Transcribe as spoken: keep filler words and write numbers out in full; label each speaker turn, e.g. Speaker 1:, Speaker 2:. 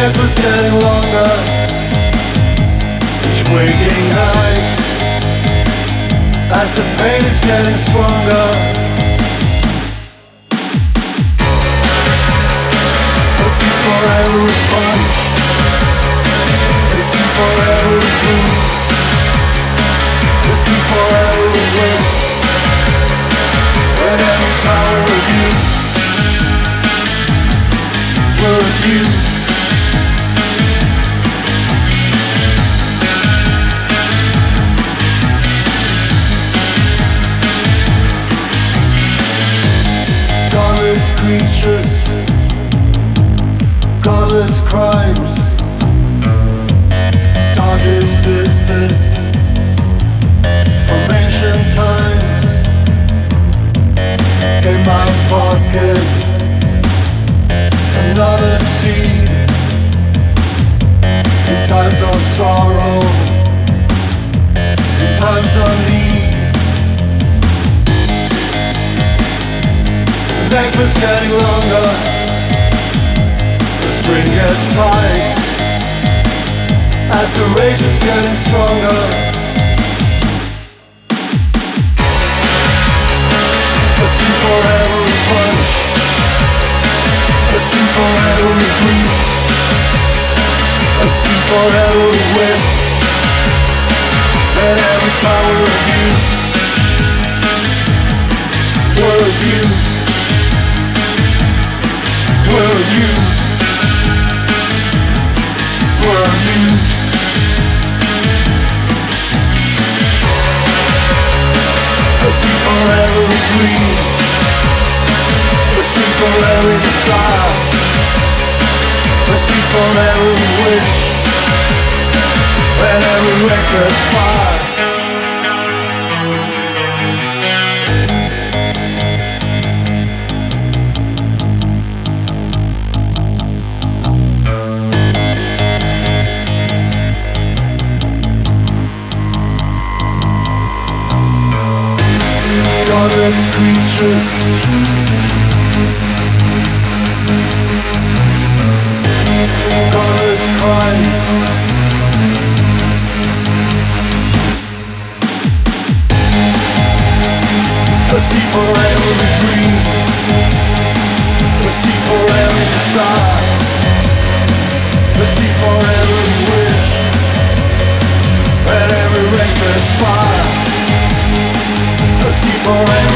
Speaker 1: necklace getting longer, each waking night, as the pain is getting stronger. I see for every punch, I see for every bruise, I see for every win, and every time we're abused, we're abused. Godless creatures, godless crimes, darkest sisters from ancient times. In my pocket, another seed. In times of sorrow, in times of need, the necklace getting longer, the string gets tight, as the rage is getting stronger. I see for every punch, I see for every bruise, I see for every win, and every time we're abused, we're abused, we're abused, we're abused. I see for every dream, I see for every desire, I see for every wish, and every reckless fire. Godless creatures, godless crimes, I see for every dream, I see for every desire, I see for every wish, and every reckless fire. I see for every